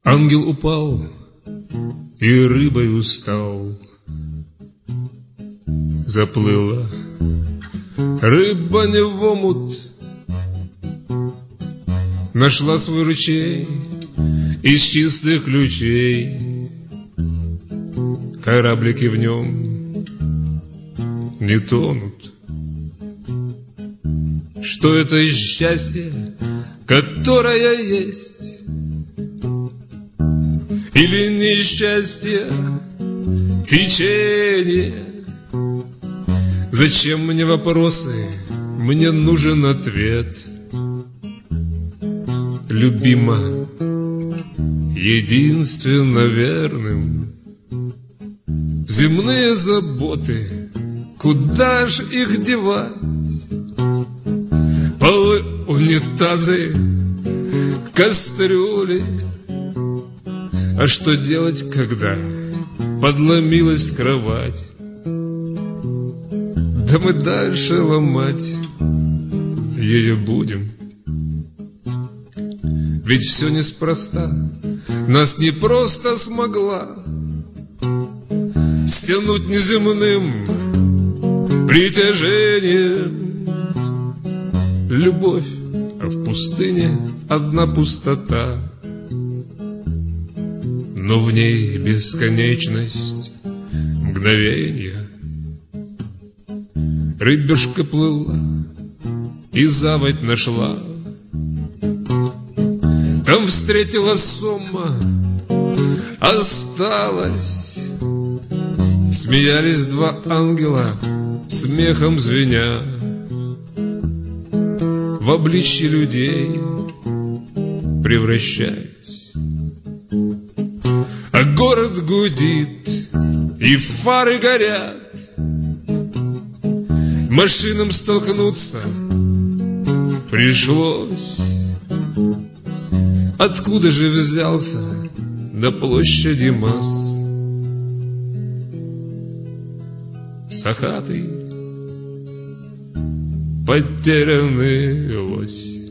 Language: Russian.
Ангел упал и рыбой стал. Заплыла рыба не в омут, нашла свой ручей из чистых ключей. Кораблики в нем не тонут. Что это счастье, которое есть, или несчастье, течение? Зачем мне вопросы? Мне нужен ответ. Любима единственно верным. Земные заботы, куда ж их девать? Полы, унитазы, кастрюли. А что делать, когда подломилась кровать? Да мы дальше ломать ее будем. Ведь все неспроста, нас не просто смогла стянуть неземным притяжением любовь, а в пустыне одна пустота. Но в ней бесконечность мгновенья. Рыбешка плыла и заводь нашла. Там встретила сома, осталась. Смеялись два ангела, смехом звеня. В обличье людей превращаясь. А город гудит, и фары горят. Машинам столкнуться пришлось. Откуда же взялся на площади масс сахатый потерянный лось?